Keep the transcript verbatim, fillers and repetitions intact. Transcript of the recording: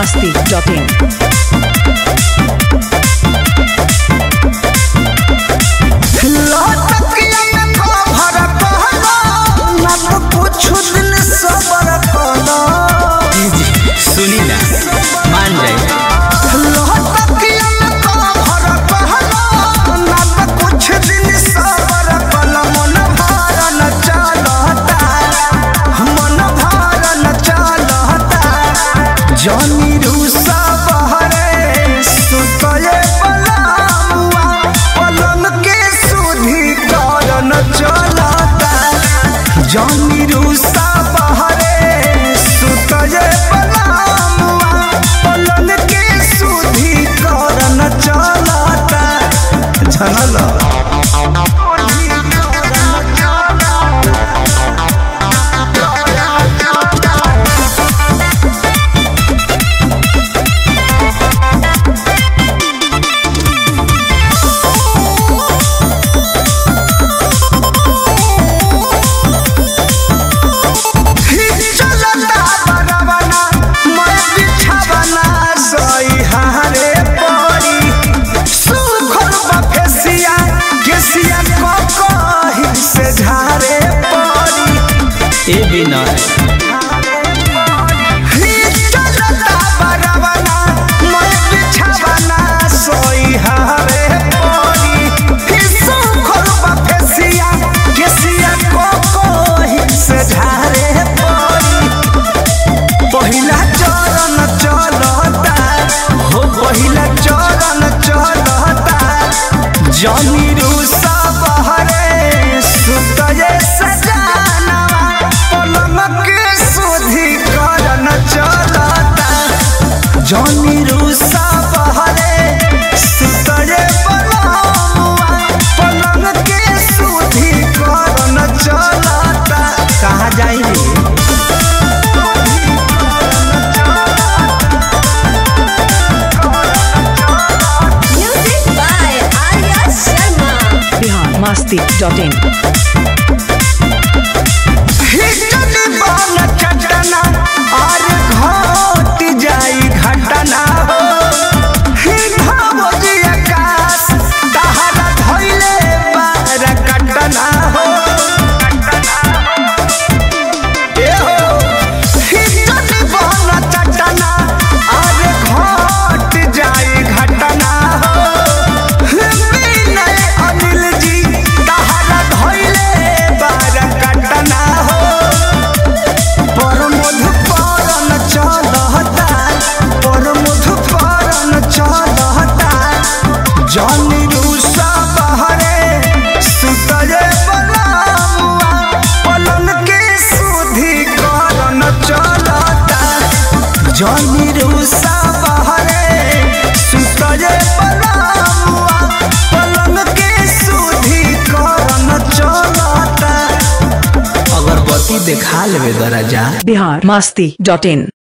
masti dot in. सुनी ना मान जाए कुछ दिन सबर कल मन भारन चलता मन भारन चलता जनी रूसा बहरे सुतले पलामुआ पलन के सुधी करन चलता जनी रूसा बहरे सुतले पलामुआ पलन के सुधी करन चलता झनला ए बिना पहिला चरण चलता हो पहिला चरण चलता जनी रूसा बहरे सुतये सजाना पलंग के सुधी करन चलता जनी रूसा बहरे सुतये पलमुआ पलंग के सुधी करन चलता कहाँ जाई रे masti dot in. हिचनी बन चटना और घट जाई घटना हो हिधावजी आकाश तहरा धइले बार कटना हो ए हो हिचनी बन चटना और घट जाई घटना हो अनिल जी तहरा धइले बार कटना हो पर मधुपारन चलता पर मधुपारन चलता जनी रूसा बहरे सुतले पलामुआ पलन के सुधी करन चलता जनी रूसा बहरे सुतले पलामुआ पलन के सुधी करन चलता अगरबत्ती देखा लेवे दराजा Bihar masti dot in.